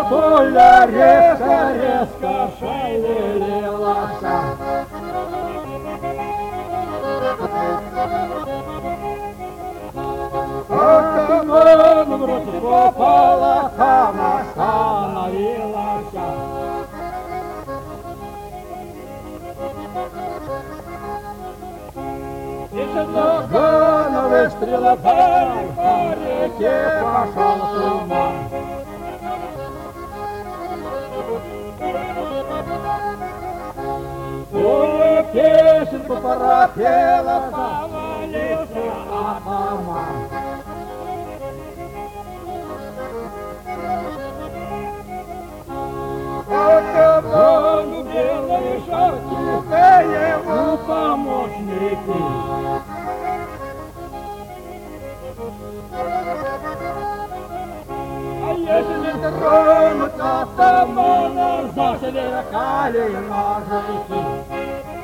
Туля резко шевелилась. Туман в рот попала, там остановилась. Из загона выстрела по реке пошел туман. Ой, песенку пропела, повалился атаман. Атаману белой шапки, ему помощники. А если тронут атамана, засверкали ножики.